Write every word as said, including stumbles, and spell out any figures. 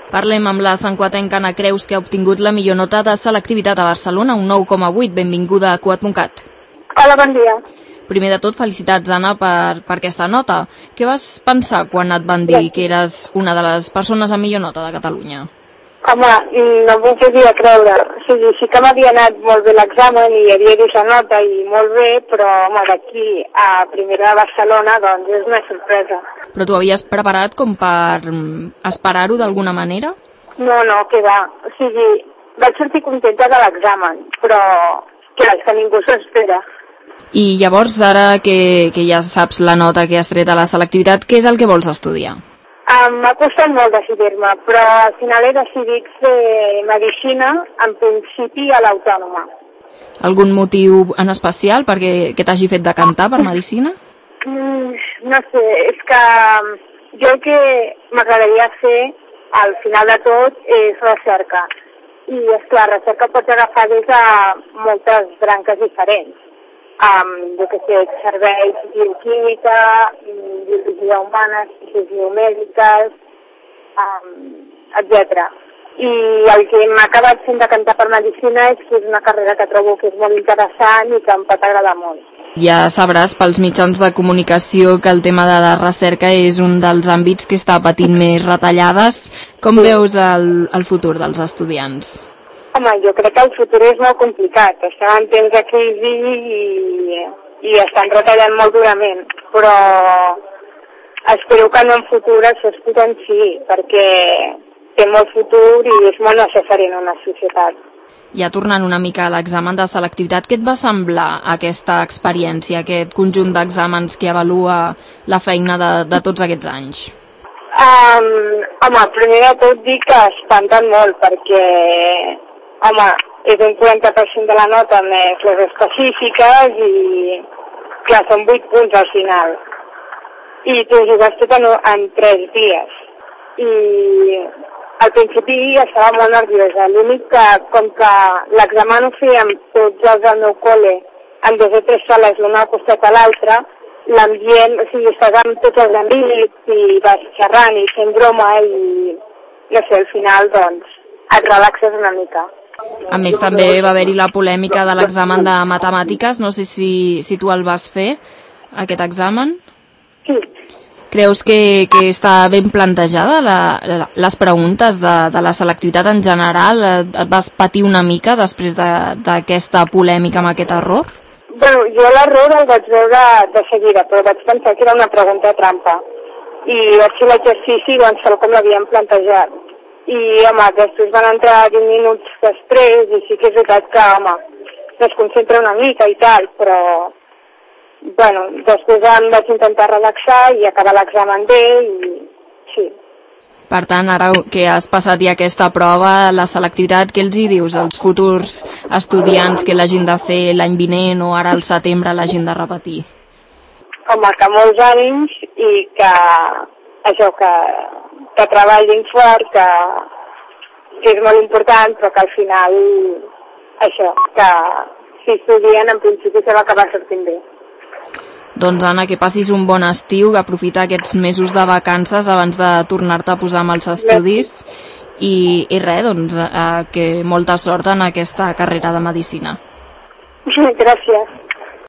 Parlem amb la santcuatenca Anna Creus, que ha obtingut la millor nota de selectivitat a Barcelona, un nou coma vuit. Benvinguda a Cuat punt cat. Hola, bon dia. Primer de tot, felicitats, Anna, per, per aquesta nota. Què vas pensar quan et van dir que eres una de les persones amb millor nota de Catalunya? Home, no m'ho podia creure. O sigui, sí que m'havia anat molt bé l'examen i havia vist la nota i molt bé, però home, d'aquí a primera de Barcelona, doncs és una sorpresa. Però tu havies preparat com per esperar-ho d'alguna manera? No, no, que va. O sigui, vaig sortir contenta de l'examen, però clar, és que ningú s'ho espera. I llavors, ara que, que ja saps la nota que has tret a la selectivitat, què és el que vols estudiar? Um, M'ha costat molt decidir-me, però al final he decidit fer medicina, en principi a l'Autònoma. Algun motiu en especial perquè que t'hagi fet decantar per medicina? Mm, no sé, és que jo el que m'agradaria fer al final de tot és recerca. I és clar, recerca pots agafar des de moltes branques diferents. Um, jo que sé, serveis, bioquímica, biologia humana, ciències biomèdiques, um, etcètera. I el que m'ha acabat fent decantar per medicina és que és una carrera que trobo que és molt interessant i que em pot agradar molt. Ja sabràs pels mitjans de comunicació que el tema de la recerca és un dels àmbits que està patint més retallades. Com sí. veus el, el futur dels estudiants? Home, jo crec que el futur és molt complicat. Estem en temps de crisi i, i estan retallant molt durament, però espero que en un futur això es potenciï, perquè té molt futur i és molt necessari en una societat. Ja tornant una mica a l'examen de selectivitat, què et va semblar aquesta experiència, aquest conjunt d'exàmens que avalua la feina de, de tots aquests anys? Um, home, primer de tot dic que espanten molt, perquè home, és un quaranta per cent de la nota més les específiques i, clar, són vuit punts al final. I t'ho jugues tot en, en tres dies. I al principi estava molt nerviosa. L'únic que, com que l'examen ho fèiem tots els del meu col·le en dues o tres sales l'una al costat a l'altra, l'ambient, o sigui, estàs amb tots els amics i vas xerrant i fent broma i, no sé, al final, doncs, et relaxes una mica. A més, també va haver-hi la polèmica de l'examen de matemàtiques. No sé si, si tu el vas fer, aquest examen. Sí. Creus que, que està ben plantejada la, la, les preguntes de, de la selectivitat en general? Et vas patir una mica després d'aquesta de, polèmica amb aquest error? Bueno, jo l'error el vaig veure de seguida, però vaig pensar que era una pregunta trampa. I vaig fer l'exercici doncs, tal com l'havien plantejat. I, home, després van entrar vint minuts després i sí que és veritat que, home, es concentra una mica i tal, però, bueno, després em vaig intentar relaxar i acabar l'examen bé i sí. Per tant, ara que has passat ja aquesta prova, la selectivitat, què els hi dius als futurs estudiants que l'hagin de fer l'any vinent o ara al setembre l'hagin de repetir? Home, que molts ànims i que, això, que... que treballin fort, que, que és molt important, però que al final, això, que si estudien, en principi se va acabar sortint bé. Doncs, Anna, que passis un bon estiu, que aprofita aquests mesos de vacances abans de tornar-te a posar amb els estudis i, i res, doncs, eh, que molta sort en aquesta carrera de medicina. Gràcies.